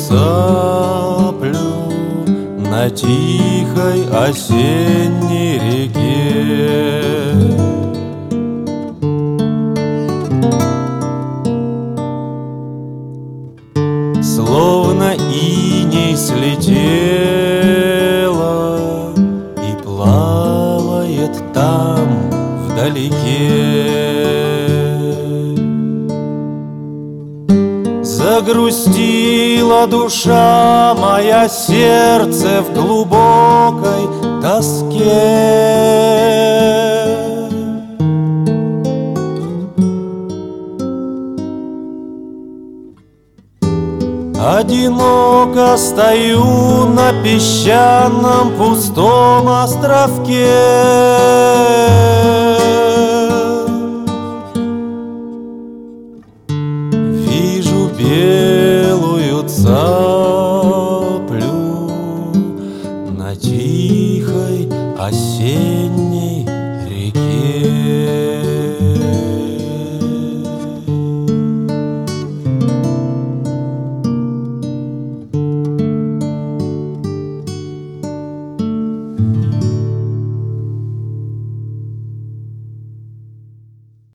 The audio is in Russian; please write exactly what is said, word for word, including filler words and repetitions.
цаплю на тихой осенней реке. Словно иней слетела и плавает там вдалеке. Загрустила душа моя, сердце в глубокой тоске. Одиноко стою на песчаном пустом островке. Вижу белую цаплю на тихой осенней реке.